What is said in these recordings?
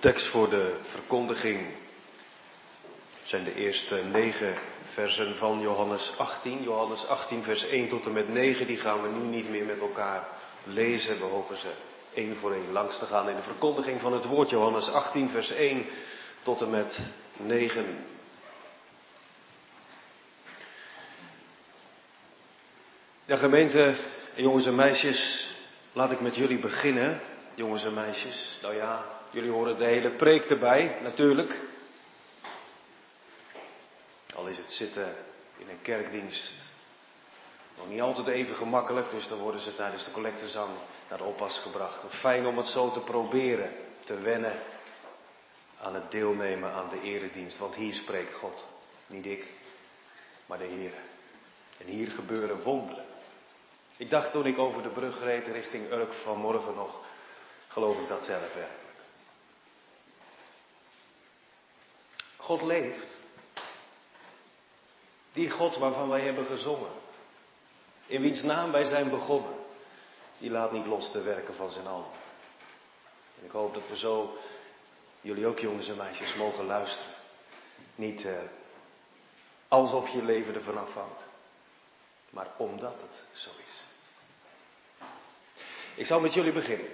tekst voor de verkondiging zijn de eerste 9 versen van Johannes 18. Johannes 18 vers 1 tot en met 9, die gaan we nu niet meer met elkaar lezen. We hopen ze één voor één langs te gaan in de verkondiging van het woord. Johannes 18 vers 1 tot en met 9. Ja, gemeente, jongens en meisjes, laat ik met jullie beginnen. Jongens en meisjes, nou ja, jullie horen de hele preek erbij, natuurlijk. Al is het zitten in een kerkdienst nog niet altijd even gemakkelijk, dus dan worden ze tijdens de collectezang naar de oppas gebracht. Fijn om het zo te proberen, te wennen aan het deelnemen aan de eredienst, want hier spreekt God. Niet ik, maar de Heer. En hier gebeuren wonderen. Ik dacht toen ik over de brug reed richting Urk vanmorgen nog, geloof ik dat zelf werkelijk. God leeft. Die God waarvan wij hebben gezongen, in wiens naam wij zijn begonnen, die laat niet los de werken van zijn handen. En ik hoop dat we zo, jullie ook jongens en meisjes, mogen luisteren. Niet alsof je leven ervan afhangt, maar omdat het zo is. Ik zal met jullie beginnen.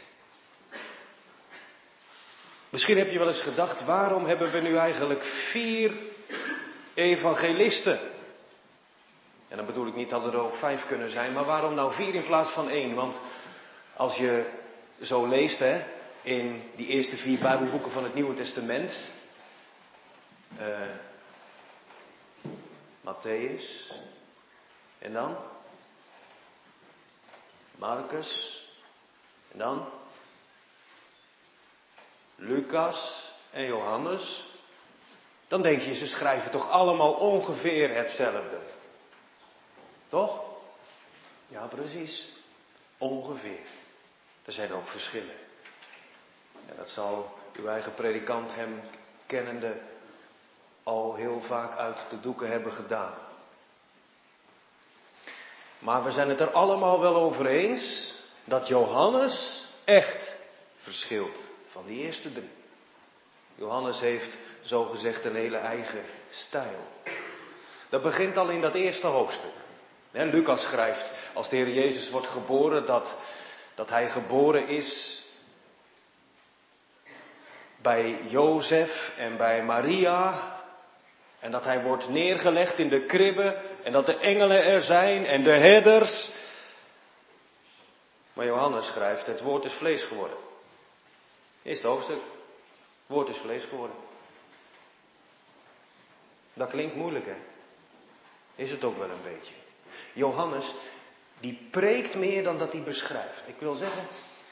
Misschien heb je wel eens gedacht, waarom hebben we nu eigenlijk 4 evangelisten? En dan bedoel ik niet dat er ook 5 kunnen zijn, maar waarom nou 4 in plaats van 1? Want als je zo leest in die eerste 4 Bijbelboeken van het Nieuwe Testament, Mattheüs, en dan Marcus, en dan Lucas en Johannes, dan denk je, ze schrijven toch allemaal ongeveer hetzelfde. Toch? Ja, precies. Ongeveer. Er zijn ook verschillen. En dat zal uw eigen predikant hem kennende al heel vaak uit de doeken hebben gedaan. Maar we zijn het er allemaal wel over eens dat Johannes echt verschilt van die eerste 3. Johannes heeft zogezegd een hele eigen stijl. Dat begint al in dat eerste hoofdstuk. Lucas schrijft, als de Heer Jezus wordt geboren, dat hij geboren is bij Jozef en bij Maria. En dat hij wordt neergelegd in de kribbe en dat de engelen er zijn en de herders. Maar Johannes schrijft, het woord is vlees geworden. Eerste hoofdstuk, het woord is vlees geworden. Dat klinkt moeilijk, hè? Is het ook wel een beetje. Johannes, die preekt meer dan dat hij beschrijft. Ik wil zeggen,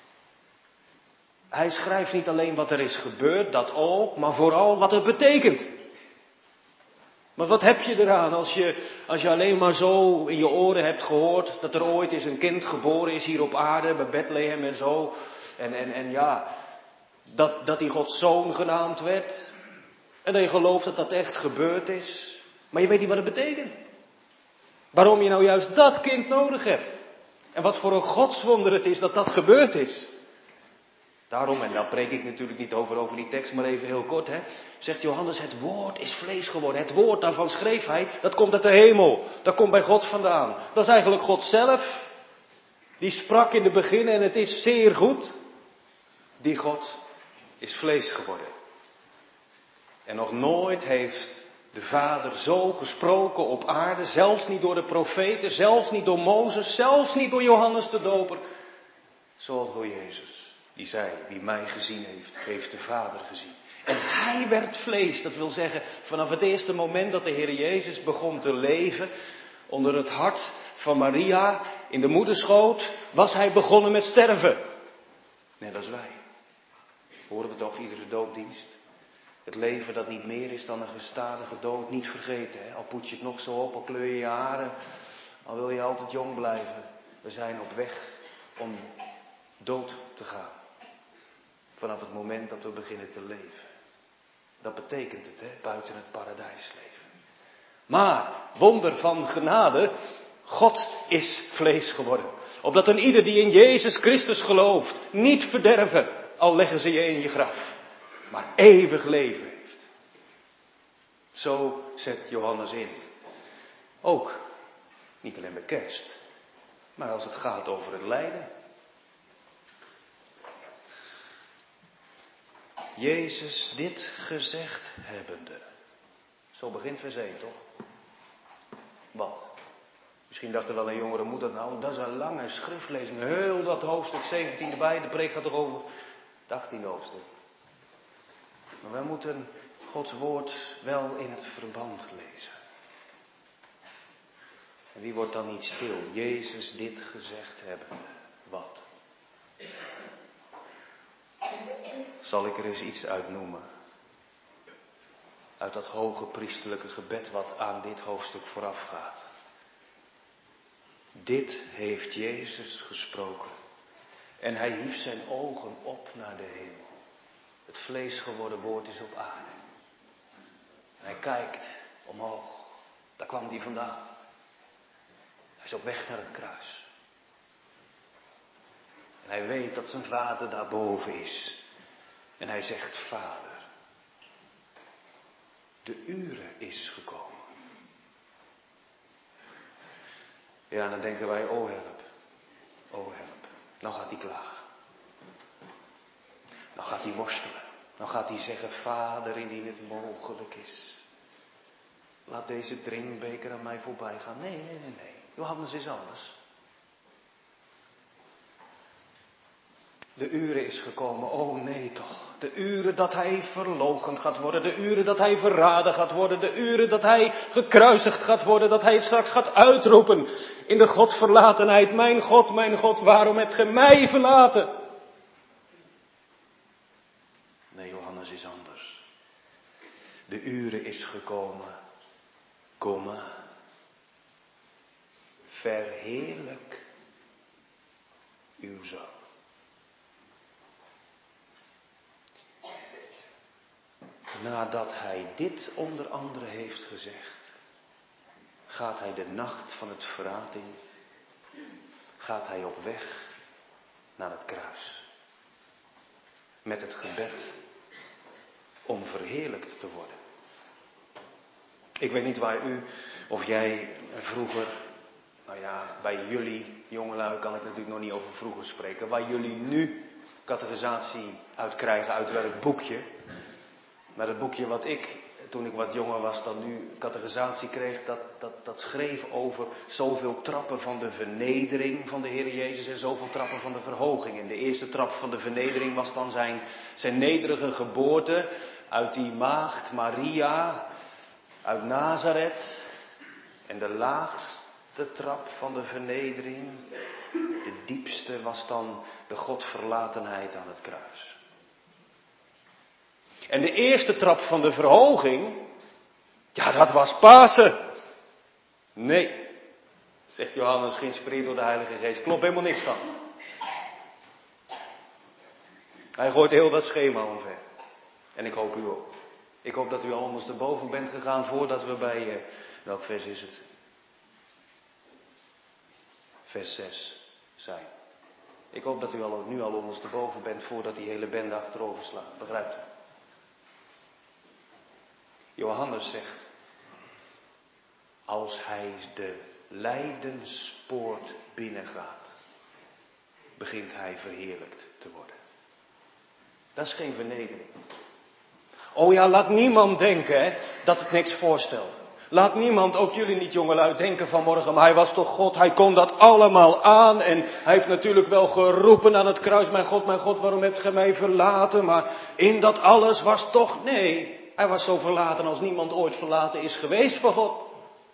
hij schrijft niet alleen wat er is gebeurd, dat ook, maar vooral wat het betekent. Maar wat heb je eraan als je alleen maar zo in je oren hebt gehoord dat er ooit eens een kind geboren is hier op aarde, bij Bethlehem en zo. En ja, dat hij Gods zoon genaamd werd. En dat je gelooft dat dat echt gebeurd is. Maar je weet niet wat het betekent. Waarom je nou juist dat kind nodig hebt. En wat voor een godswonder het is dat dat gebeurd is. Daarom, en daar preek ik natuurlijk niet over die tekst, maar even heel kort, zegt Johannes, het woord is vlees geworden. Het woord, daarvan schreef hij, dat komt uit de hemel. Dat komt bij God vandaan. Dat is eigenlijk God zelf. Die sprak in het begin en het is zeer goed. Die God is vlees geworden. En nog nooit heeft de Vader zo gesproken op aarde, zelfs niet door de profeten, zelfs niet door Mozes, zelfs niet door Johannes de Doper, zoals door Jezus. Die zei, wie mij gezien heeft, heeft de Vader gezien. En hij werd vlees, dat wil zeggen, vanaf het eerste moment dat de Heer Jezus begon te leven, onder het hart van Maria, in de moederschoot, was hij begonnen met sterven. Net als wij. Horen we toch iedere doopdienst? Het leven dat niet meer is dan een gestadige dood, niet vergeten. Al poets je het nog zo op, al kleur je je haren, al wil je altijd jong blijven. We zijn op weg om dood te gaan. Vanaf het moment dat we beginnen te leven. Dat betekent het, buiten het paradijs leven. Maar, wonder van genade, God is vlees geworden. Opdat een ieder die in Jezus Christus gelooft, niet verderven, al leggen ze je in je graf. maar eeuwig leven heeft. Zo zet Johannes in. Ook, niet alleen bij kerst, maar als het gaat over het lijden. Jezus dit gezegd hebbende. Zo begint vers 1, toch? Wat? Misschien dacht er wel een jongere, moet dat nou? Dat is een lange schriftlezing. Heel dat hoofdstuk 17 erbij. De preek gaat toch over het 18e hoofdstuk. Maar wij moeten Gods woord wel in het verband lezen. En wie wordt dan niet stil? Jezus dit gezegd hebbende. Wat? Zal ik er eens iets uit noemen? Uit dat hoge priesterlijke gebed wat aan dit hoofdstuk voorafgaat. Dit heeft Jezus gesproken. En hij hief zijn ogen op naar de hemel. Het vlees geworden woord is op aarde. En hij kijkt omhoog. Daar kwam hij vandaan. Hij is op weg naar het kruis. En hij weet dat zijn vader daarboven is. En hij zegt, Vader, de uren is gekomen. Ja, dan denken wij, oh help. Oh help. Nou gaat hij klagen. Nou gaat hij worstelen. Nou gaat hij zeggen, Vader, indien het mogelijk is. Laat deze drinkbeker aan mij voorbij gaan. Nee. Johannes is anders. De uren is gekomen. Oh nee toch. De uren dat hij verloochend gaat worden. De uren dat hij verraden gaat worden. De uren dat hij gekruisigd gaat worden. Dat hij het straks gaat uitroepen in de Godverlatenheid. Mijn God, waarom hebt ge mij verlaten? Nee, Johannes is anders. De uren is gekomen. Komma. Verheerlijk uw zoon. Nadat hij dit onder andere heeft gezegd, gaat hij de nacht van het verraad in, gaat hij op weg naar het kruis. Met het gebed om verheerlijkt te worden. Ik weet niet waar u of jij vroeger, nou ja, bij jullie jongelui kan ik natuurlijk nog niet over vroeger spreken, waar jullie nu catechisatie uit krijgen uit welk boekje. Maar het boekje wat ik, toen ik wat jonger was dan nu, catechisatie kreeg, dat schreef over zoveel trappen van de vernedering van de Heer Jezus en zoveel trappen van de verhoging. En de eerste trap van de vernedering was dan zijn nederige geboorte uit die maagd Maria uit Nazareth. En de laagste trap van de vernedering, de diepste, was dan de Godverlatenheid aan het kruis. En de eerste trap van de verhoging, ja, dat was Pasen. Nee, zegt Johannes, geïnspireerd door de Heilige Geest, klopt helemaal niks van. Hij gooit heel dat schema omver. En ik hoop u ook. Ik hoop dat u al ondersteboven bent gegaan voordat we bij, welk vers is het? Vers 6 zijn. Ik hoop dat u nu al ondersteboven bent voordat die hele bende achterover slaat. Begrijpt u? Johannes zegt, als hij de lijdenspoort binnengaat, begint hij verheerlijkt te worden. Dat is geen vernedering. Oh ja, laat niemand denken dat het niks voorstelt. Laat niemand, ook jullie niet jongelui, denken vanmorgen, maar hij was toch God, hij kon dat allemaal aan. En hij heeft natuurlijk wel geroepen aan het kruis, mijn God, waarom hebt gij mij verlaten? Maar in dat alles was toch, nee, hij was zo verlaten als niemand ooit verlaten is geweest van God.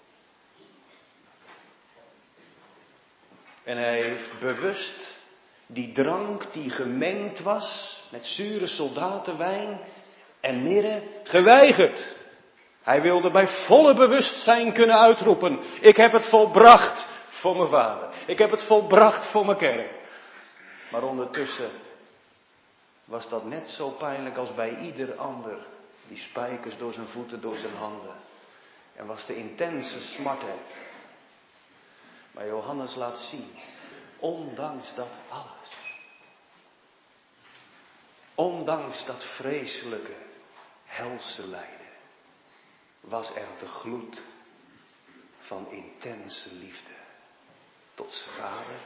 En hij heeft bewust die drank die gemengd was met zure soldatenwijn en mirre geweigerd. Hij wilde bij volle bewustzijn kunnen uitroepen, ik heb het volbracht voor mijn vader. Ik heb het volbracht voor mijn kerk. Maar ondertussen was dat net zo pijnlijk als bij ieder ander. Die spijkers door zijn voeten, door zijn handen. En was de intense smart er. Maar Johannes laat zien, ondanks dat alles. ondanks dat vreselijke, helse lijden, was er de gloed van intense liefde tot zijn Vader,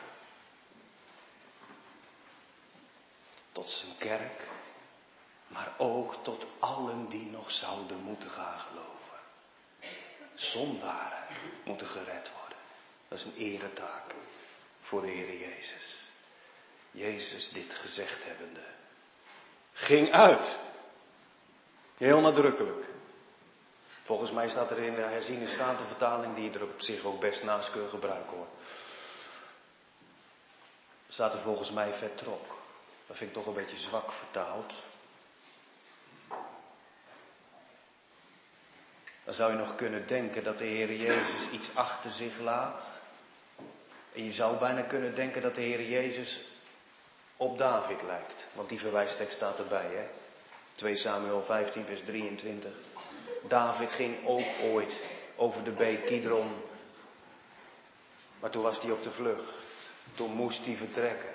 tot zijn kerk, maar ook tot allen die nog zouden moeten gaan geloven. Zondaren moeten gered worden. Dat is een eretaak voor de Heer Jezus. Jezus dit gezegd hebbende, ging uit. Heel nadrukkelijk. Volgens mij staat er in de herziene statenvertaling, die je er op zich ook best naast kunt gebruiken hoor. Staat er volgens mij vertrok. Dat vind ik toch een beetje zwak vertaald. Dan zou je nog kunnen denken dat de Heer Jezus iets achter zich laat. En je zou bijna kunnen denken dat de Heer Jezus op David lijkt. Want die verwijstekst staat erbij, hè. 2 Samuel 15 vers 23. David ging ook ooit over de beek Kidron. Maar toen was hij op de vlucht. Toen moest hij vertrekken.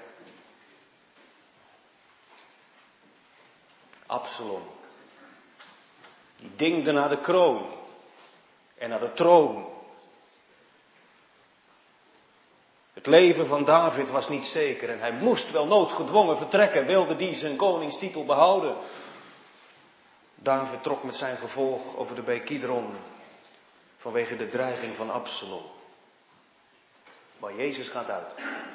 Absalom. Die dingde naar de kroon. En naar de troon. Het leven van David was niet zeker. En hij moest wel noodgedwongen vertrekken. Wilde die zijn koningstitel behouden. David trok met zijn gevolg over de beek Kidron. Vanwege de dreiging van Absalom. Maar Jezus gaat uit.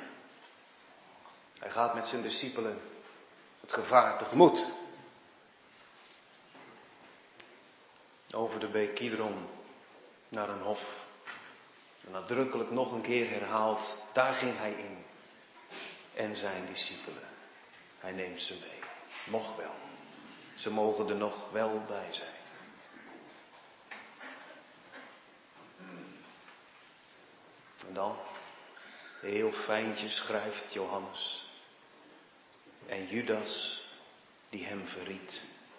Hij gaat met zijn discipelen het gevaar tegemoet. Over de beek Kidron naar een hof. En nadrukkelijk nog een keer herhaald, daar ging hij in. En zijn discipelen. Hij neemt ze mee. Nog wel. Ze mogen er nog wel bij zijn. En dan, heel fijntjes schrijft Johannes. En Judas, die hem verried,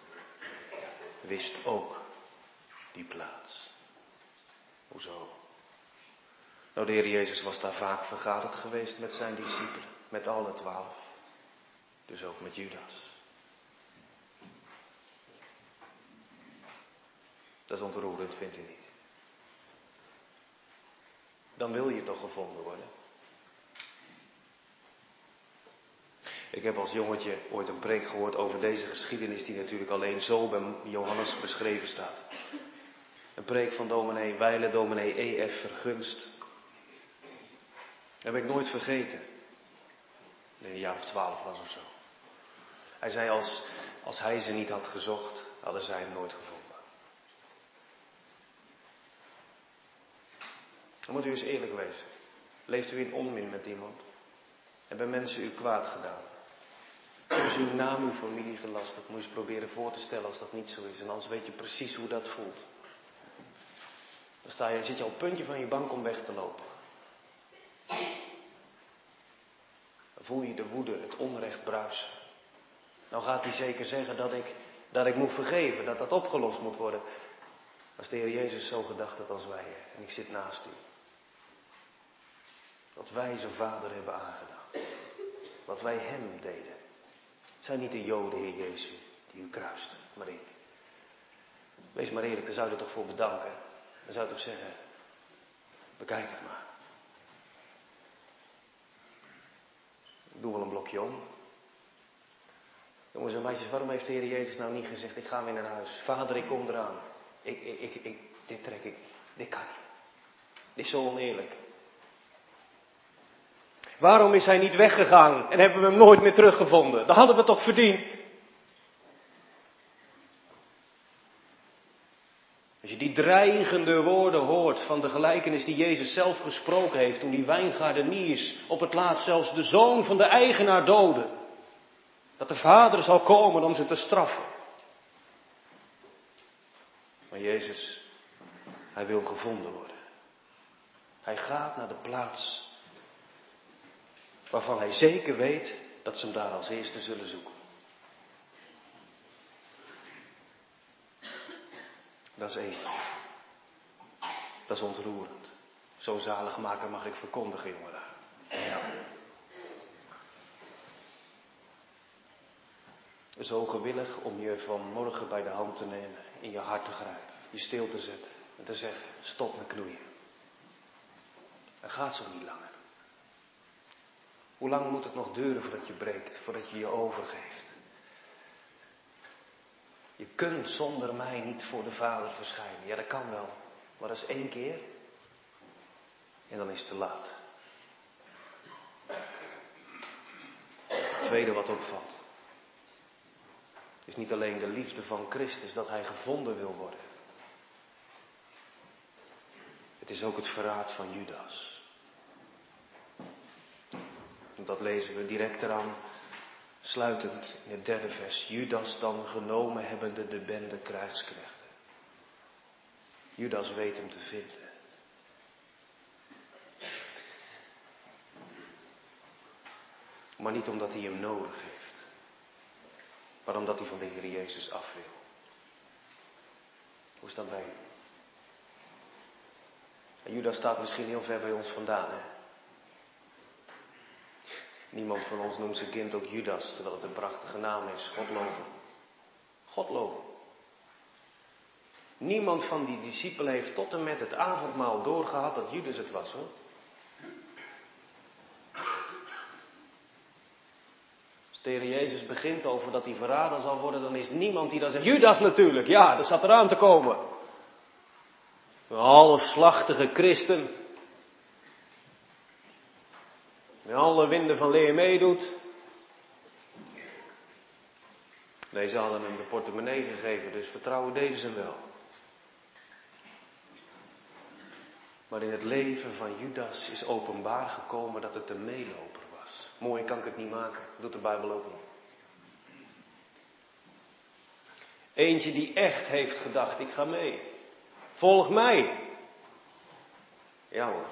wist ook die plaats. Hoezo? Nou, de Heer Jezus was daar vaak vergaderd geweest met zijn discipelen. Met alle 12. Dus ook met Judas. Dat is ontroerend, vindt u niet? Dan wil je toch gevonden worden. Ik heb als jongetje ooit een preek gehoord over deze geschiedenis die natuurlijk alleen zo bij Johannes beschreven staat. Een preek van dominee Weile, dominee E.F. Vergunst. Dat heb ik nooit vergeten. In een jaar of 12 was of zo. Hij zei als hij ze niet had gezocht, hadden zij hem nooit gevonden. Dan moet u eens eerlijk wezen. Leeft u in onmin met iemand? Hebben mensen u kwaad gedaan? Hebben ze uw naam, uw familie gelasterd? Moet je eens proberen voor te stellen als dat niet zo is. En anders weet je precies hoe dat voelt. Dan zit je op het puntje van je bank om weg te lopen. Dan voel je de woede, het onrecht bruisen. Nou gaat hij zeker zeggen dat ik moet vergeven, dat dat opgelost moet worden. Als de Heer Jezus zo gedacht had als wij. En ik zit naast u. Wat wij zijn Vader hebben aangedaan. Wat wij hem deden. Het zijn niet de Joden, Heer Jezus, die u kruisten, maar ik. Wees maar eerlijk, daar zou je er toch voor bedanken. Dan zou je toch zeggen, bekijk het maar. Ik doe wel een blokje om. Jongens en meisjes, waarom heeft de Heer Jezus nou niet gezegd, ik ga weer naar huis. Vader, ik kom eraan. Dit trek ik. Dit kan niet. Dit is zo oneerlijk. Waarom is hij niet weggegaan en hebben we hem nooit meer teruggevonden? Dat hadden we toch verdiend? Als je die dreigende woorden hoort van de gelijkenis die Jezus zelf gesproken heeft toen die wijngaardeniers op het laatst zelfs de zoon van de eigenaar doodde. Dat de vader zal komen om ze te straffen. Maar Jezus, hij wil gevonden worden. Hij gaat naar de plaats waarvan hij zeker weet dat ze hem daar als eerste zullen zoeken. Dat is één. Dat is ontroerend. Zo'n zaligmaker mag ik verkondigen, jongelui. Ja. zo gewillig om je vanmorgen bij de hand te nemen, in je hart te grijpen, je stil te zetten en te zeggen, stop met knoeien. Het gaat zo niet langer. Hoe lang moet het nog duren voordat je breekt, voordat je je overgeeft? Je kunt zonder mij niet voor de Vader verschijnen. Ja, dat kan wel, maar dat is 1 keer en dan is het te laat. Het tweede wat opvalt, is niet alleen de liefde van Christus, dat hij gevonden wil worden. Het is ook het verraad van Judas. En dat lezen we direct eraan, sluitend in het 3e vers. Judas dan genomen hebbende de bende krijgsknechten. Judas weet hem te vinden. Maar niet omdat hij hem nodig heeft, maar omdat hij van de Heer Jezus af wil. Hoe is dat bij u? En Judas staat misschien heel ver bij ons vandaan, hè? Niemand van ons noemt zijn kind ook Judas, terwijl het een prachtige naam is. Godloven. Godloven. Niemand van die discipelen heeft tot en met het avondmaal doorgehad dat Judas het was, hoor. Als de Heer Jezus begint over dat hij verraden zal worden, dan is niemand die dan zegt, Judas natuurlijk, ja, dat zat eraan te komen. Een halfslachtige christen. Met alle winden van leer meedoet. Nee, ze hadden hem de portemonnee gegeven, dus vertrouwen deden ze wel. Maar in het leven van Judas is openbaar gekomen dat het een meeloper was. Mooi kan ik het niet maken, doet de Bijbel ook niet. Eentje die echt heeft gedacht, ik ga mee. Volg mij. Ja hoor.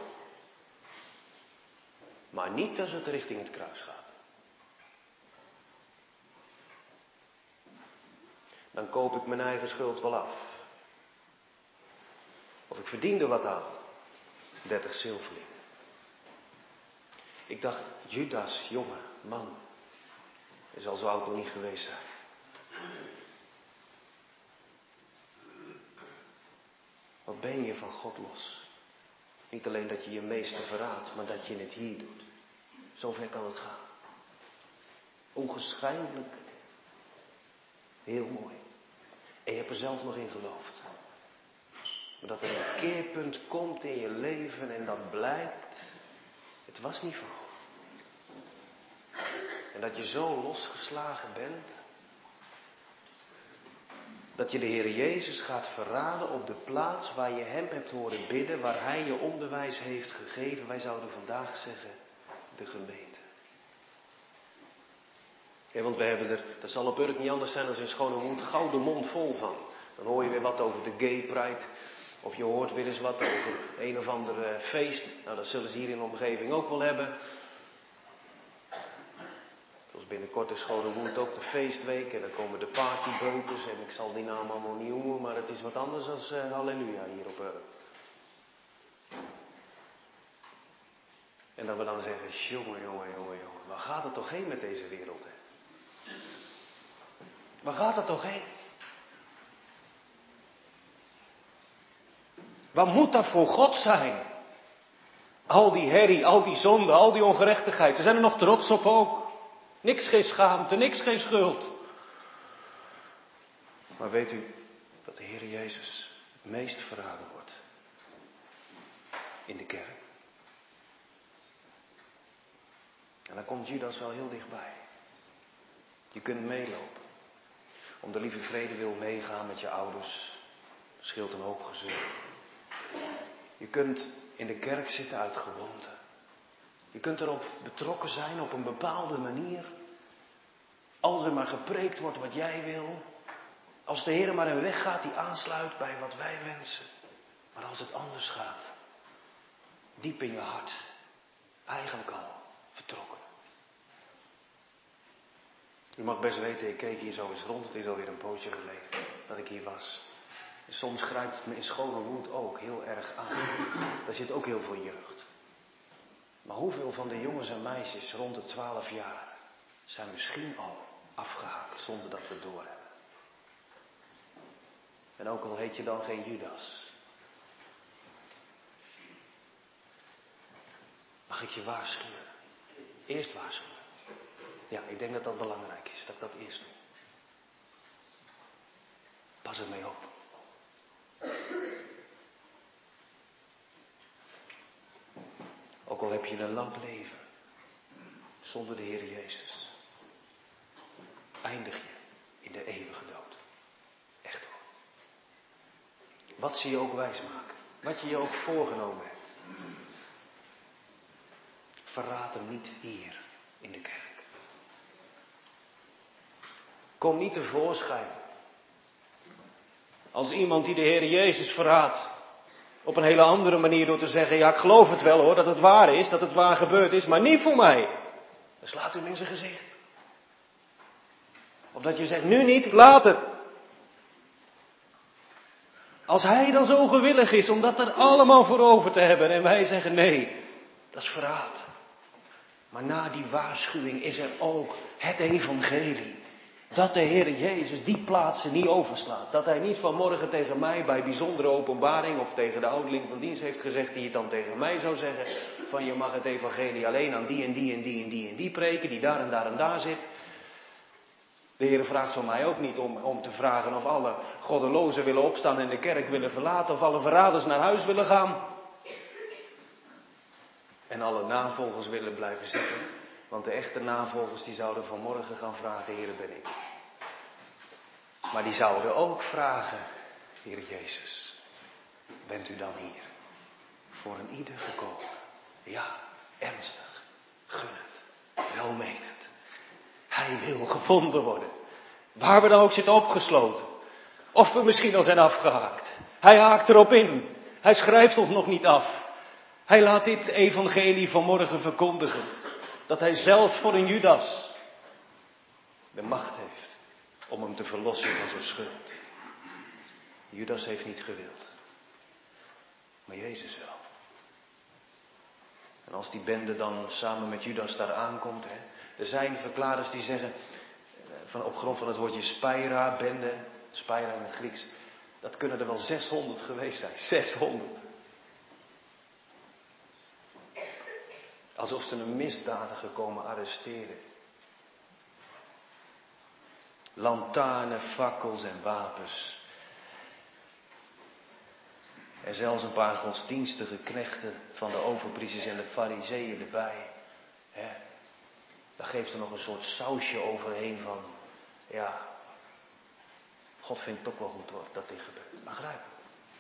Maar niet als het richting het kruis gaat. Dan koop ik mijn eigen schuld wel af. Of ik verdien er wat aan. 30 zilverlingen. Ik dacht, Judas, jongen, man. Hij zal zo oud nog niet geweest zijn. Wat ben je van God los? Niet alleen dat je je meester verraadt, maar dat je het hier doet. Zover kan het gaan. Ongeschijnlijk. Heel mooi. En je hebt er zelf nog in geloofd. Maar dat er een keerpunt komt in je leven en dat blijkt, het was niet van God. En dat je zo losgeslagen bent, dat je de Heer Jezus gaat verraden op de plaats waar je hem hebt horen bidden, waar hij je onderwijs heeft gegeven. Wij zouden vandaag zeggen, de gemeente. Ja, want we hebben er, dat zal op Urk niet anders zijn dan in Schonewoerd, gouden mond vol van. Dan hoor je weer wat over de gay pride. Of je hoort weer eens wat over een of ander feest. Nou, dat zullen ze hier in de omgeving ook wel hebben. Zoals binnenkort is Schonewoerd ook de feestweek. En dan komen de partybeukers. En ik zal die naam allemaal niet noemen. Maar het is wat anders dan halleluja hier op Urk. En dat we dan zeggen, jongen. Waar gaat het toch heen met deze wereld, hè? Waar gaat het toch heen? Waar moet dat voor God zijn? Al die herrie, al die zonde, al die ongerechtigheid. Ze zijn er nog trots op ook. Niks geen schaamte, niks geen schuld. Maar weet u dat de Heer Jezus het meest verraden wordt? In de kerk. En dan komt Judas wel heel dichtbij. Je kunt meelopen. Om de lieve vrede wil meegaan met je ouders. Scheelt een hoop gezeur. Je kunt in de kerk zitten uit gewoonte. Je kunt erop betrokken zijn op een bepaalde manier. Als er maar gepreekt wordt wat jij wil. Als de Heer maar een weg gaat die aansluit bij wat wij wensen. Maar als het anders gaat. Diep in je hart. Eigenlijk al vertrokken. U mag best weten, ik keek hier zo eens rond. Het is alweer een poosje geleden dat ik hier was. En soms grijpt het me in Schonewoerd ook heel erg aan. Daar zit ook heel veel jeugd. Maar hoeveel van de jongens en meisjes rond de 12 jaar zijn misschien al afgehaakt zonder dat we het doorhebben. En ook al heet je dan geen Judas, mag ik je waarschuwen. Eerst waarschuwen. Ja, ik denk dat dat belangrijk is, dat ik dat eerst doe. Pas ermee op. Ook al heb je een lang leven zonder de Heer Jezus, eindig je in de eeuwige dood. Echt hoor. Wat ze je ook wijsmaken, wat je je ook voorgenomen hebt. Verraad hem niet hier in de kerk. Kom niet tevoorschijn als iemand die de Heer Jezus verraadt. Op een hele andere manier door te zeggen, ja ik geloof het wel hoor, dat het waar is, dat het waar gebeurd is, maar niet voor mij. Dan slaat u hem in zijn gezicht. Of dat je zegt, nu niet, later. Als hij dan zo gewillig is om dat er allemaal voor over te hebben en wij zeggen nee, dat is verraad. Maar na die waarschuwing is er ook het evangelie. Dat de Heer Jezus die plaatsen niet overslaat. Dat hij niet vanmorgen tegen mij bij bijzondere openbaring of tegen de ouderling van dienst heeft gezegd die het dan tegen mij zou zeggen. Van je mag het evangelie alleen aan die en die en die en die en die preken die daar en daar en daar zit. De Heer vraagt van mij ook niet om te vragen of alle goddelozen willen opstaan en de kerk willen verlaten. Of alle verraders naar huis willen gaan. En alle navolgers willen blijven zitten. Want de echte navolgers die zouden vanmorgen gaan vragen, Heer, ben ik. Maar die zouden ook vragen, Heer Jezus, bent u dan hier? Voor een ieder gekomen. Ja, ernstig, gunnend, welmenend. Hij wil gevonden worden. Waar we dan ook zitten opgesloten. Of we misschien al zijn afgehaakt. Hij haakt erop in. Hij schrijft ons nog niet af. Hij laat dit evangelie vanmorgen verkondigen. Dat hij zelfs voor een Judas de macht heeft om hem te verlossen van zijn schuld. Judas heeft niet gewild. Maar Jezus wel. En als die bende dan samen met Judas daar aankomt. Er zijn verklaarders die zeggen, op grond van het woordje spaira, bende, spaira in het Grieks. Dat kunnen er wel 600 geweest zijn. 600. Alsof ze een misdadiger komen arresteren. Lantaarnen, fakkels en wapens. En zelfs een paar godsdienstige knechten van de overpriesters en de farizeeën erbij. Daar geeft er nog een soort sausje overheen van, ja, God vindt het ook wel goed hoor, dat dit gebeurt. Begrijp je?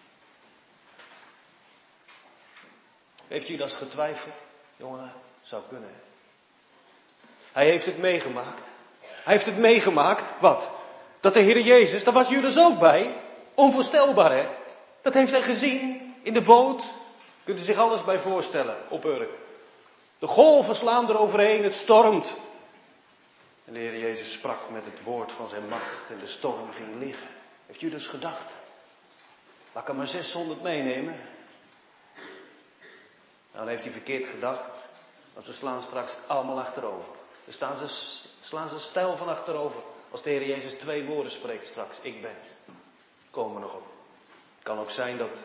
Heeft Judas getwijfeld? Jongen, zou kunnen. Hij heeft het meegemaakt. Hij heeft het meegemaakt, wat? Dat de Heer Jezus, daar was Judas ook bij. Onvoorstelbaar hè. Dat heeft hij gezien in de boot. Kunt u zich alles bij voorstellen op Urk. De golven slaan eroverheen, het stormt. En de Heer Jezus sprak met het woord van zijn macht en de storm ging liggen. Heeft Judas gedacht, laat ik er maar 600 meenemen. Nou, dan heeft hij verkeerd gedacht, want ze slaan straks allemaal achterover. Dan slaan ze stijl van achterover. Als de Heer Jezus 2 woorden spreekt straks, ik ben. Komen we nog op. Het kan ook zijn dat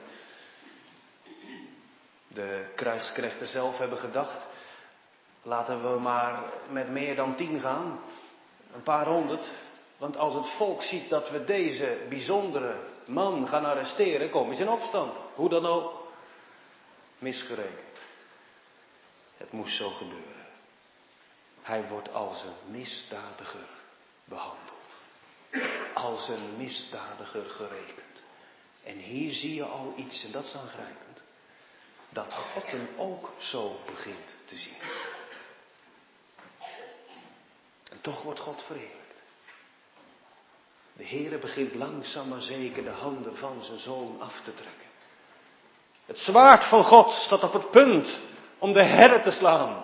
de krijgsknechten zelf hebben gedacht, laten we maar met meer dan 10 gaan. Een paar honderd. Want als het volk ziet dat we deze bijzondere man gaan arresteren, komen ze in opstand. Hoe dan ook. Misgerekend. Het moest zo gebeuren. Hij wordt als een misdadiger behandeld. Als een misdadiger gerekend. En hier zie je al iets, en dat is aangrijpend. Dat God hem ook zo begint te zien. En toch wordt God verheerlijkt. De Heere begint langzaam maar zeker de handen van zijn zoon af te trekken. Het zwaard van God staat op het punt om de herder te slaan.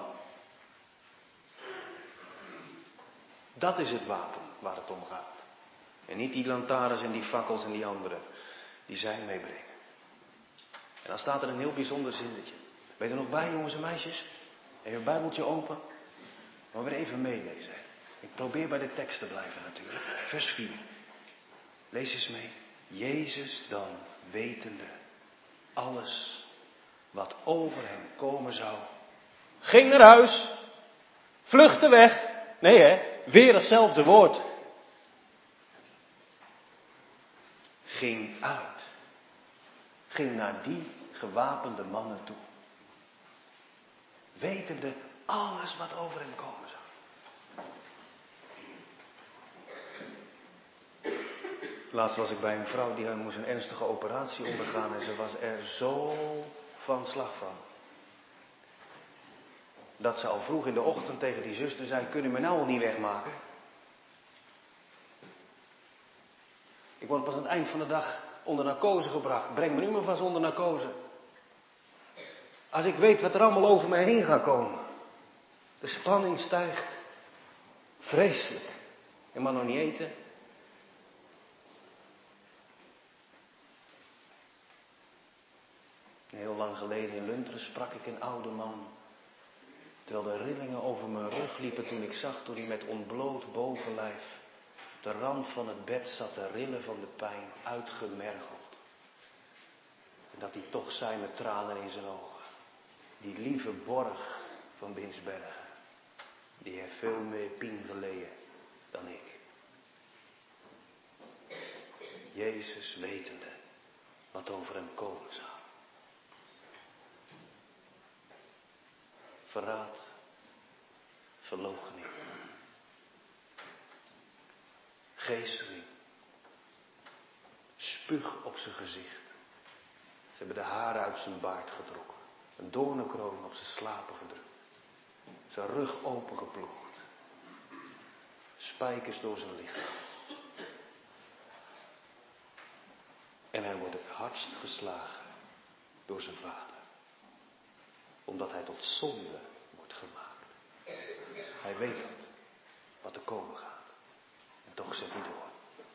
Dat is het wapen waar het om gaat. En niet die lantaarns en die fakkels en die anderen die zij meebrengen. En dan staat er een heel bijzonder zinnetje. Ben je er nog bij, jongens en meisjes? Even een Bijbeltje open. Maar weer even meelezen. Ik probeer bij de tekst te blijven natuurlijk. Vers 4. Lees eens mee. Jezus dan, wetende alles wat over hem komen zou, ging naar huis, vluchtte weg. Nee hè, weer hetzelfde woord. Ging uit. Ging naar die gewapende mannen toe. Wetende alles wat over hem komen zou. Laatst was ik bij een vrouw die moest een ernstige operatie ondergaan en ze was er zo van slag van. Dat ze al vroeg in de ochtend tegen die zuster zei, kun je me nou al niet wegmaken? Ik word pas aan het eind van de dag onder narcose gebracht. Breng me nu maar vast onder narcose. Als ik weet wat er allemaal over me heen gaat komen. De spanning stijgt. Vreselijk. Je mag nog niet eten. Heel lang geleden in Lunteren sprak ik een oude man. Terwijl de rillingen over mijn rug liepen toen ik zag hoe hij met ontbloot bovenlijf op de rand van het bed zat te rillen van de pijn, uitgemergeld. En dat hij toch zei met tranen in zijn ogen. Die lieve borg van Binsbergen, die heeft veel meer pijn geleden dan ik. Jezus wetende wat over hem komen zou. Verraad, verloochening, geesteling, spuug op zijn gezicht. Ze hebben de haren uit zijn baard getrokken, een doornenkroon op zijn slapen gedrukt, zijn rug opengeploegd, spijkers door zijn lichaam. En hij wordt het hardst geslagen door zijn vader. Omdat hij tot zonde wordt gemaakt. Hij weet dat, wat er komen gaat. En toch zet hij door.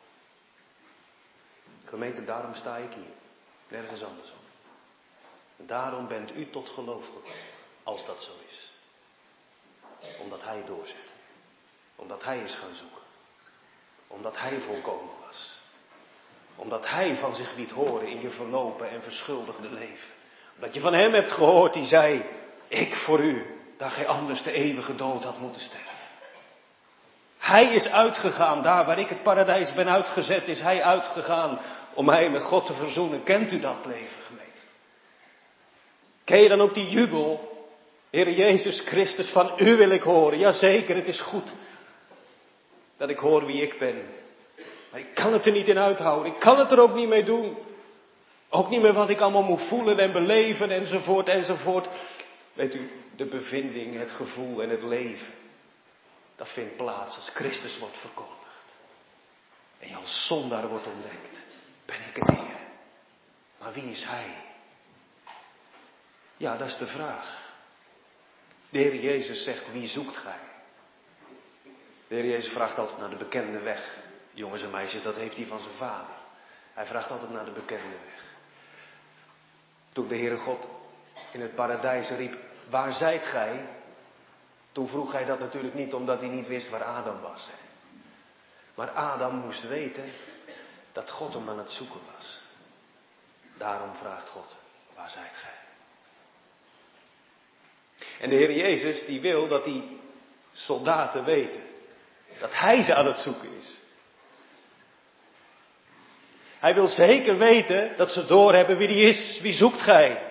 Gemeente, daarom sta ik hier. Nergens andersom. En daarom bent u tot geloof gekomen. Als dat zo is. Omdat hij doorzet. Omdat hij is gaan zoeken. Omdat hij volkomen was. Omdat hij van zich liet horen in je verlopen en verschuldigde leven. Omdat je van hem hebt gehoord die zei, ik voor u, dat gij anders de eeuwige dood had moeten sterven. Hij is uitgegaan, daar waar ik het paradijs ben uitgezet, is hij uitgegaan om mij met God te verzoenen. Kent u dat leven, gemeente? Ken je dan ook die jubel? Heer Jezus Christus, van u wil ik horen. Jazeker, het is goed dat ik hoor wie ik ben. Maar ik kan het er niet in uithouden, ik kan het er ook niet mee doen. Ook niet meer wat ik allemaal moet voelen en beleven enzovoort enzovoort. Weet u, de bevinding, het gevoel en het leven. Dat vindt plaats als Christus wordt verkondigd. En je als zondaar wordt ontdekt. Ben ik het Heer? Maar wie is Hij? Ja, dat is de vraag. De Heer Jezus zegt, wie zoekt gij? De Heer Jezus vraagt altijd naar de bekende weg. Jongens en meisjes, dat heeft hij van zijn vader. Hij vraagt altijd naar de bekende weg. Toen de Heere God in het paradijs riep, waar zijt gij? Toen vroeg hij dat natuurlijk niet omdat hij niet wist waar Adam was. Hè. Maar Adam moest weten dat God hem aan het zoeken was. Daarom vraagt God, waar zijt gij? En de Heer Jezus die wil dat die soldaten weten dat hij ze aan het zoeken is. Hij wil zeker weten dat ze doorhebben wie die is. Wie zoekt gij?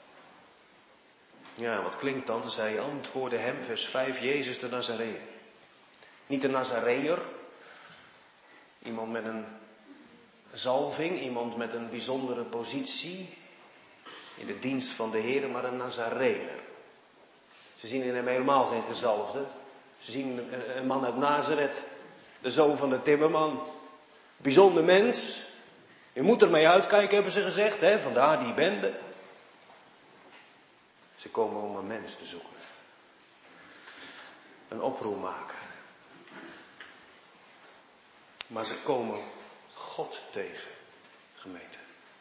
Ja, wat klinkt dan? Zij antwoordde hem, vers 5, Jezus de Nazareër. Niet de Nazareër. Iemand met een zalving, iemand met een bijzondere positie in de dienst van de Heer, maar een Nazareër. Ze zien in hem helemaal geen gezalfde. Ze zien een man uit Nazareth, de zoon van de timmerman. Bijzonder mens. Je moet ermee uitkijken, hebben ze gezegd, hè? Vandaar die bende. Ze komen om een mens te zoeken. Een oproermaker. Maar ze komen God tegen, gemeente.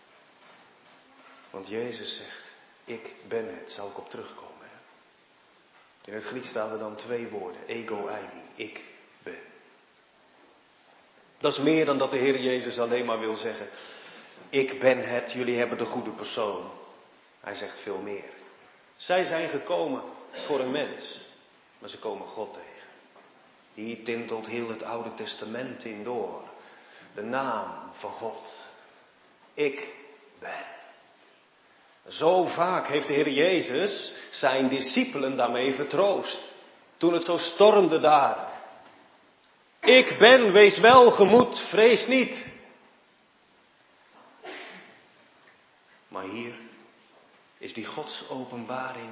Want Jezus zegt, ik ben het, zal ik op terugkomen. Hè? In het Grieks staan er dan 2 woorden, ego eimi, ik ben. Dat is meer dan dat de Heer Jezus alleen maar wil zeggen, ik ben het, jullie hebben de goede persoon. Hij zegt veel meer. Zij zijn gekomen voor een mens, maar ze komen God tegen. Hier tintelt heel het Oude Testament in door. De naam van God. Ik ben. Zo vaak heeft de Heer Jezus zijn discipelen daarmee vertroost. Toen het zo stormde daar. Ik ben, wees welgemoed, vrees niet. Maar hier is die Gods openbaring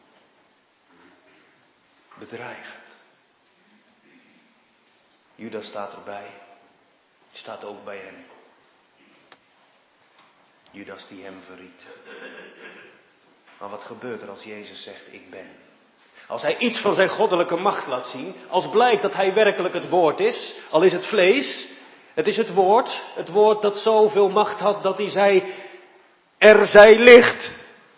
bedreigend. Judas staat erbij. Staat ook bij hem. Judas die hem verriet. Maar wat gebeurt er als Jezus zegt, ik ben? Als hij iets van zijn goddelijke macht laat zien. Als blijkt dat hij werkelijk het woord is. Al is het vlees. Het is het woord. Het woord dat zoveel macht had dat hij zei, er zij licht.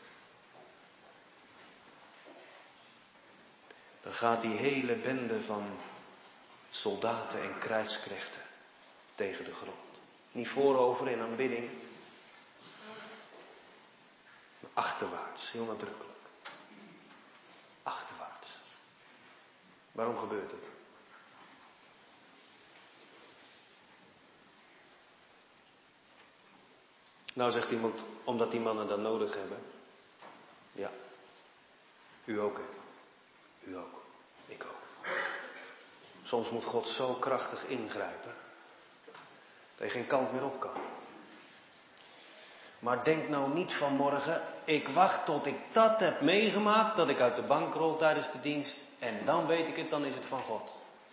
Dan gaat die hele bende van soldaten en krijgsknechten tegen de grond. Niet voorover in aanbidding. Maar achterwaarts, heel nadrukkelijk. Achterwaarts. Waarom gebeurt het? Nou zegt iemand, omdat die mannen dat nodig hebben. Ja. U ook, hè? U ook. Ik ook. Soms moet God zo krachtig ingrijpen. Dat je geen kant meer op kan. Maar denk nou niet vanmorgen, ik wacht tot ik dat heb meegemaakt, dat ik uit de bank rol tijdens de dienst. En dan weet ik het, dan is het van God.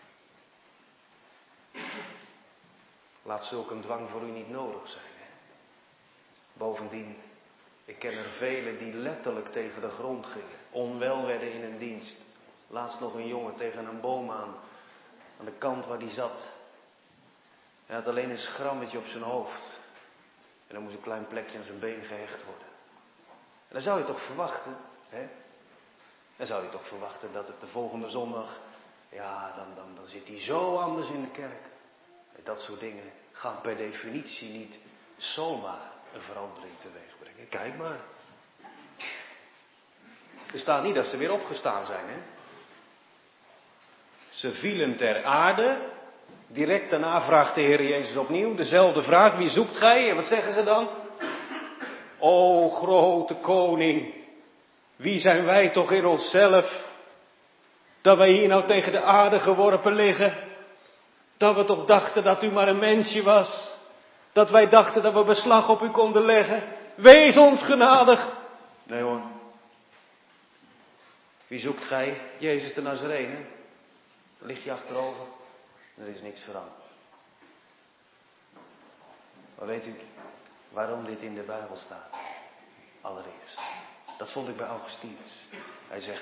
Laat zulk een dwang voor u niet nodig zijn. Hè? Bovendien, ik ken er velen die letterlijk tegen de grond gingen. Onwel werden in een dienst. Laatst nog een jongen tegen een boom aan de kant waar die zat. Hij had alleen een schrammetje op zijn hoofd. En dan moest een klein plekje aan zijn been gehecht worden. En dan zou je toch verwachten, hè? Dan zou je toch verwachten dat het de volgende zondag, ja, dan zit hij zo anders in de kerk. Dat soort dingen gaan per definitie niet zomaar een verandering teweeg brengen. Kijk maar. Er staat niet dat ze weer opgestaan zijn, hè? Ze vielen ter aarde. Direct daarna vraagt de Heer Jezus opnieuw dezelfde vraag. Wie zoekt gij? En wat zeggen ze dan? O grote koning. Wie zijn wij toch in onszelf? Dat wij hier nou tegen de aarde geworpen liggen. Dat we toch dachten dat u maar een mensje was. Dat wij dachten dat we beslag op u konden leggen. Wees ons genadig. Nee hoor. Wie zoekt gij? Jezus de Nazarene. Ligt je achterover? Er is niks veranderd. Maar weet u waarom dit in de Bijbel staat? Allereerst. Dat vond ik bij Augustinus. Hij zegt.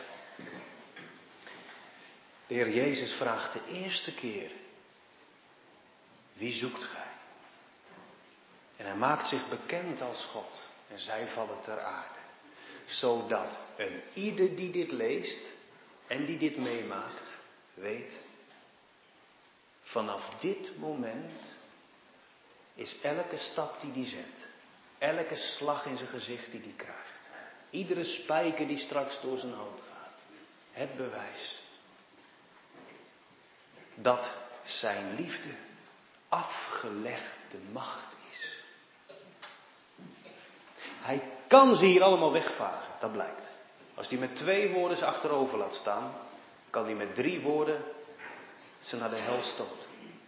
De Heer Jezus vraagt de eerste keer. Wie zoekt gij? En hij maakt zich bekend als God. En zij vallen ter aarde. Zodat een ieder die dit leest. En die dit meemaakt. Weet. Vanaf dit moment is elke stap die hij zet, elke slag in zijn gezicht die hij krijgt, iedere spijker die straks door zijn hand gaat, het bewijs dat zijn liefde afgelegde macht is. Hij kan ze hier allemaal wegvagen, dat blijkt. Als hij met 2 woorden ze achterover laat staan, kan hij met 3 woorden ze naar de hel stoten.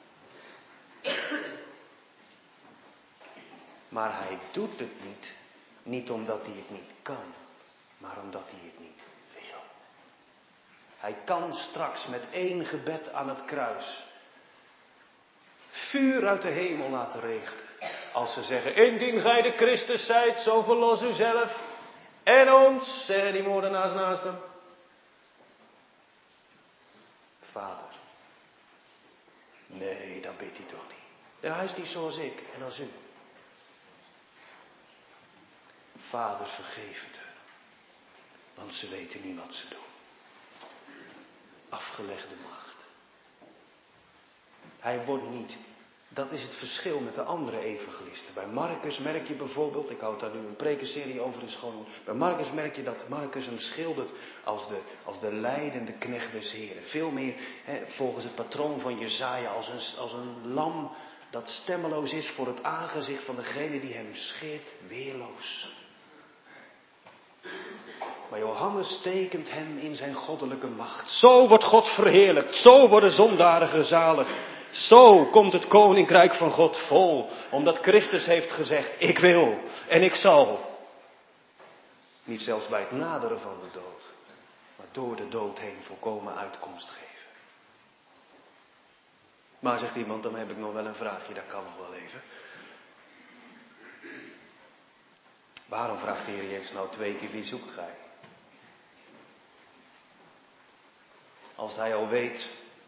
Maar hij doet het niet omdat hij het niet kan, maar omdat hij het niet wil. Hij kan straks met 1 gebed aan het kruis vuur uit de hemel laten regenen. Als ze zeggen, indien gij de Christus zijt, zo verlos u zelf en ons, zeggen die moordenaars naast hem. Vader, nee, dat bidt hij toch niet. Ja, hij is niet zoals ik en als u. Vader, vergeef het, want ze weten niet wat ze doen. Afgelegde macht. Hij wordt niet. Dat is het verschil met de andere evangelisten. Bij Marcus merk je bijvoorbeeld, ik houd daar nu een prekenserie over in school. Bij Marcus merk je dat Marcus hem schildert als de lijdende knecht des Heren. Veel meer volgens het patroon van Jesaja als een lam dat stemmeloos is voor het aangezicht van degene die hem scheert, weerloos. Maar Johannes tekent hem in zijn goddelijke macht. Zo wordt God verheerlijkt, zo worden zondaren gezaligd. Zo komt het koninkrijk van God vol, omdat Christus heeft gezegd, ik wil en ik zal. Niet zelfs bij het naderen van de dood, maar door de dood heen volkomen uitkomst geven. Maar zegt iemand, dan heb ik nog wel een vraagje, dat kan nog wel even. Waarom vraagt de Heer Jezus nou 2 keer, wie zoekt gij? Als hij al weet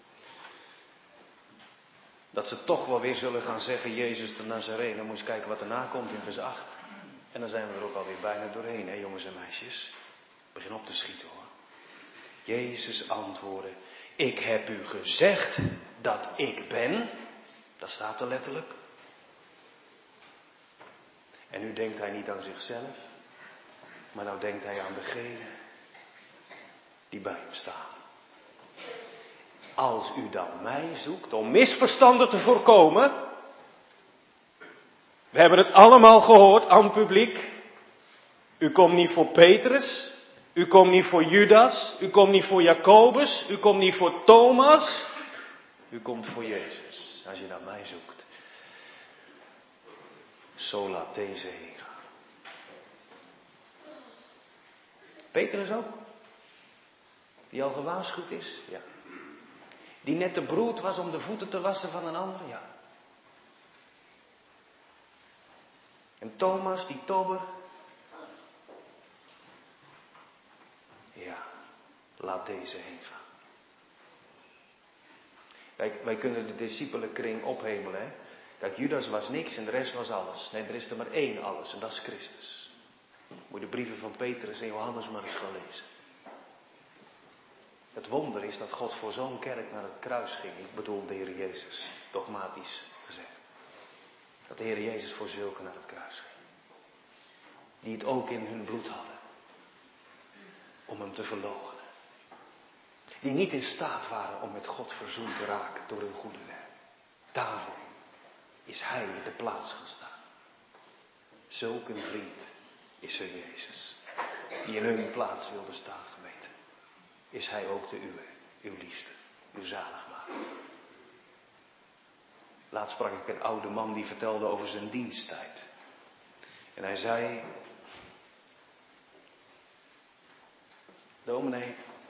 dat ze toch wel weer zullen gaan zeggen, Jezus de Nazareen. Dan moet je kijken wat erna komt in vers 8. En dan zijn we er ook alweer bijna doorheen, hè jongens en meisjes. Begin op te schieten hoor. Jezus antwoordde, ik heb u gezegd dat ik ben. Dat staat er letterlijk. En nu denkt hij niet aan zichzelf, maar nou denkt hij aan degene die bij hem staan. Als u dan mij zoekt om misverstanden te voorkomen. We hebben het allemaal gehoord aan het publiek. U komt niet voor Petrus. U komt niet voor Judas. U komt niet voor Jacobus. U komt niet voor Thomas. U komt voor Jezus. Als je naar mij zoekt. Zo laat deze heen gaan. Petrus ook? Die al gewaarschuwd is? Ja. Die net te broed was om de voeten te wassen van een ander? Ja. En Thomas, die tobber? Ja, laat deze heen gaan. Kijk, wij kunnen de discipelenkring ophemelen, hè. Kijk, Judas was niks en de rest was alles. Nee, er is er maar één alles en dat is Christus. Moet je de brieven van Petrus en Johannes maar eens gaan lezen. Het wonder is dat God voor zo'n kerk naar het kruis ging. Ik bedoel de Heer Jezus, dogmatisch gezegd. Dat de Heer Jezus voor zulke naar het kruis ging. Die het ook in hun bloed hadden. Om hem te verloochenen. Die niet in staat waren om met God verzoend te raken door hun goede werk. Daarvoor is hij in de plaats gaan staan. Zulk een vriend is er Jezus. Die in hun plaats wilde staan, gemeente. Is hij ook de uwe, uw liefste, uw zaligmaker. Laatst sprak ik een oude man die vertelde over zijn diensttijd. En hij zei, dominee,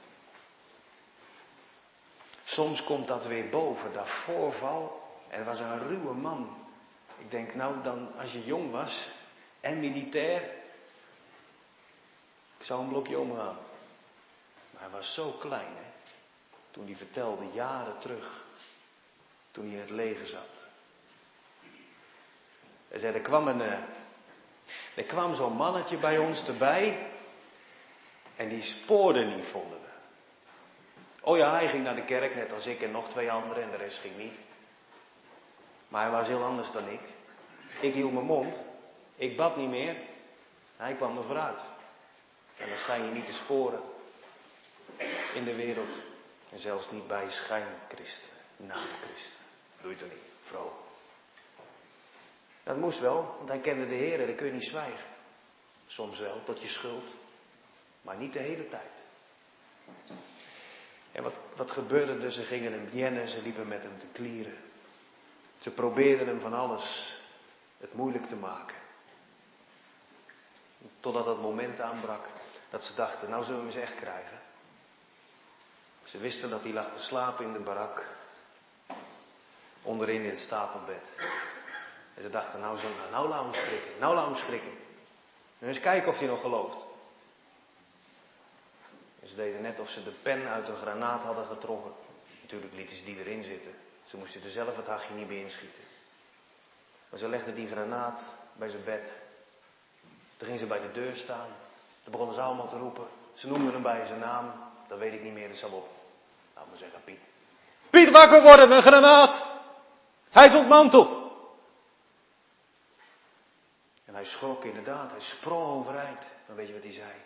soms komt dat weer boven, dat voorval. En was een ruwe man. Ik denk, nou dan, als je jong was en militair, ik zou een blokje omgaan. Maar hij was zo klein, hè. Toen hij vertelde, jaren terug, toen hij in het leger zat. Hij zei, er kwam zo'n mannetje bij ons erbij. En die spoorde niet, vonden we. Oh ja, hij ging naar de kerk, net als ik en nog 2 anderen en de rest ging niet. Maar hij was heel anders dan ik. Ik hield mijn mond. Ik bad niet meer. Hij kwam er vooruit. En dan schijn je niet te sporen in de wereld. En zelfs niet bij schijnchristenen, na-christenen. Doe je het er niet, vrolijk. Dat moest wel, want hij kende de Heer en dan kun je niet zwijgen. Soms wel, tot je schuld. Maar niet de hele tijd. En wat gebeurde er? Ze gingen hem jennen, ze liepen met hem te klieren. Ze probeerden hem van alles het moeilijk te maken. Totdat het moment aanbrak dat ze dachten, nou zullen we hem eens echt krijgen. Ze wisten dat hij lag te slapen in de barak. Onderin in het stapelbed. En ze dachten, nou laat hem schrikken. Nou laat hem schrikken. En eens kijken of hij nog gelooft. En ze deden net of ze de pen uit een granaat hadden getrokken. Natuurlijk lieten ze die erin zitten. Ze moesten er zelf het hachje niet bij inschieten. Maar ze legden die granaat bij zijn bed. Toen gingen ze bij de deur staan. Toen begonnen ze allemaal te roepen. Ze noemden hem bij zijn naam. Dat weet ik niet meer, dat zal op. Laat maar zeggen, Piet. Piet, wakker worden, een granaat! Hij is ontmanteld. En hij schrok inderdaad, hij sprong overeind. Maar weet je wat hij zei?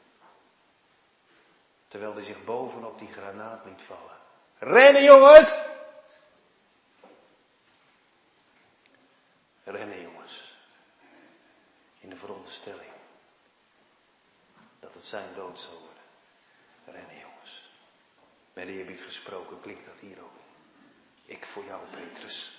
Terwijl hij zich bovenop die granaat liet vallen. Rennen jongens! Rennen jongens. In de veronderstelling dat het zijn dood zou worden. Rennen jongens. Met de eerbied gesproken klinkt dat hier ook. Ik voor jou, Petrus.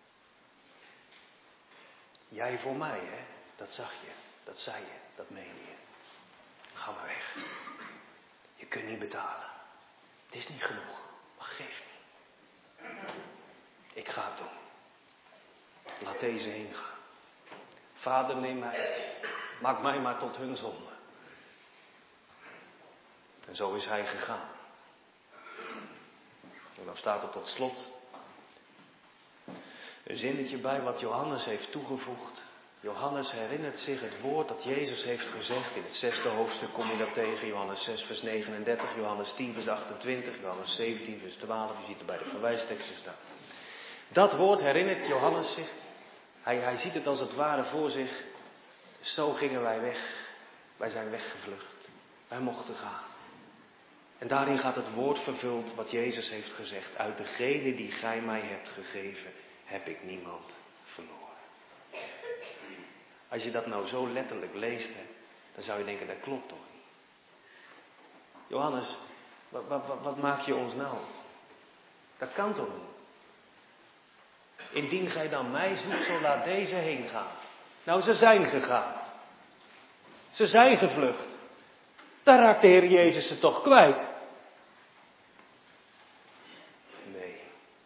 Jij voor mij, hè? Dat zag je, dat zei je, dat meende je. Ga maar weg. Je kunt niet betalen. Het is niet genoeg, maar geef niet. Ik ga het doen. Laat deze heen gaan. Vader, neem mij. Maak mij maar tot hun zonde. En zo is hij gegaan. En dan staat er tot slot een zinnetje bij wat Johannes heeft toegevoegd. Johannes herinnert zich het woord dat Jezus heeft gezegd. In het 6e hoofdstuk kom je dat tegen. Johannes 6 vers 39, Johannes 10 vers 28, Johannes 17 vers 12. Je ziet het bij de verwijsteksten staan. Dat woord herinnert Johannes zich. Hij ziet het als het ware voor zich. Zo gingen wij weg. Wij zijn weggevlucht. Wij mochten gaan. En daarin gaat het woord vervuld wat Jezus heeft gezegd. Uit degene die gij mij hebt gegeven, heb ik niemand verloren. Als je dat nou zo letterlijk leest, hè, dan zou je denken, dat klopt toch niet. Johannes, wat maak je ons nou? Dat kan toch niet? Indien gij dan mij zoekt, zo laat deze heen gaan. Nou, ze zijn gegaan. Ze zijn gevlucht. Daar raakt de Heer Jezus ze toch kwijt. Nee.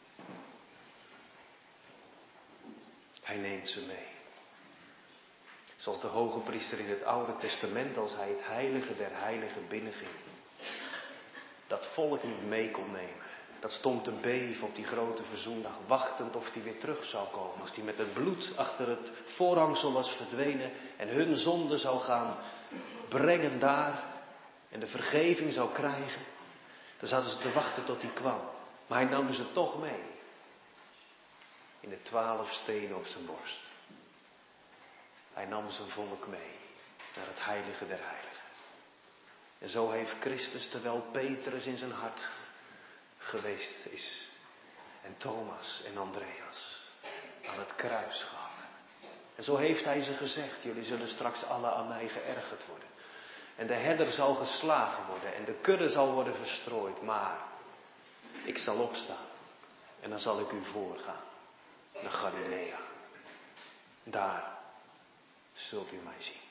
Hij neemt ze mee. Zoals de hoge priester in het Oude Testament, als hij het heilige der heiligen binnenging. Dat volk niet mee kon nemen. Dat stond te beven op die grote verzoendag, wachtend of hij weer terug zou komen. Als hij met het bloed achter het voorhangsel was verdwenen en hun zonde zou gaan brengen daar en de vergeving zou krijgen. Dan zaten ze te wachten tot hij kwam. Maar hij nam ze toch mee. In de 12 stenen op zijn borst. Hij nam zijn volk mee naar het heilige der heiligen. En zo heeft Christus, terwijl Petrus in zijn hart geweest is, en Thomas en Andreas, aan het kruis gehangen. En zo heeft hij ze gezegd, jullie zullen straks alle aan mij geërgerd worden. En de herder zal geslagen worden en de kudde zal worden verstrooid, maar ik zal opstaan en dan zal ik u voorgaan naar Galilea. Daar zult u mij zien.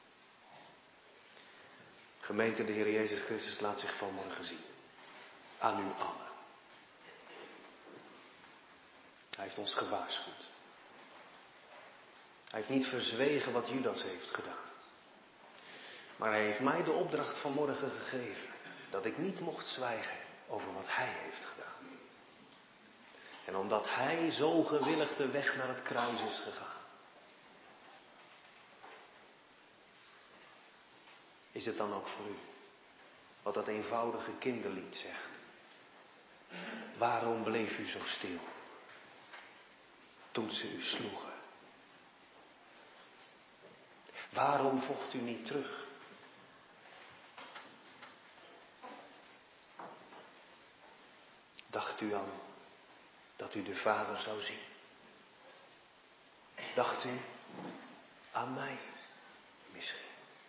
Gemeente, de Heer Jezus Christus laat zich vanmorgen zien. Aan u allen. Hij heeft ons gewaarschuwd. Hij heeft niet verzwegen wat Judas heeft gedaan. Maar hij heeft mij de opdracht vanmorgen gegeven. Dat ik niet mocht zwijgen over wat hij heeft gedaan. En omdat hij zo gewillig de weg naar het kruis is gegaan. Is het dan ook voor u? Wat dat eenvoudige kinderlied zegt. Waarom bleef u zo stil? Toen ze u sloegen. Waarom vocht u niet terug? Dacht u aan dat u de Vader zou zien? Dacht u aan mij misschien?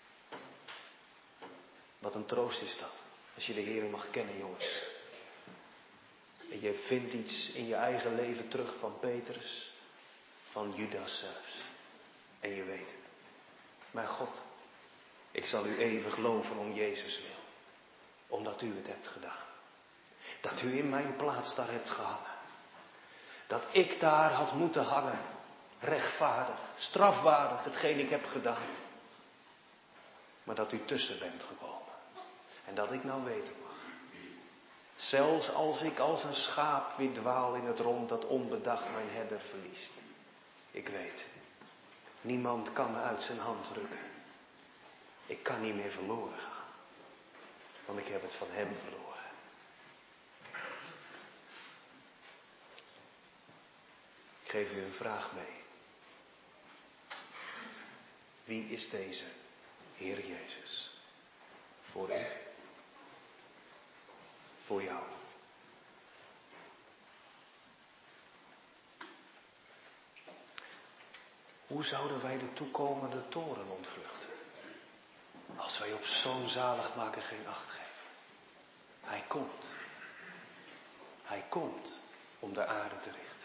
Wat een troost is dat, als je de Heer mag kennen, jongens. En je vindt iets in je eigen leven terug van Petrus, van Judas zelfs. En je weet het. Mijn God, ik zal u eeuwig loven om Jezus wil. Omdat u het hebt gedaan. Dat u in mijn plaats daar hebt gehangen. Dat ik daar had moeten hangen. Rechtvaardig, strafwaardig, hetgeen ik heb gedaan. Maar dat u tussen bent gekomen. En dat ik nou weten mag. Zelfs als ik als een schaap weer dwaal in het rond dat onbedacht mijn herder verliest. Ik weet, niemand kan me uit zijn hand rukken. Ik kan niet meer verloren gaan. Want ik heb het van hem verloren. Ik geef u een vraag mee. Wie is deze Heer Jezus? Voor u? Voor jou? Hoe zouden wij de toekomende toren ontvluchten? Als wij op zo'n zaligmaker geen acht geven. Hij komt. Hij komt om de aarde te richten.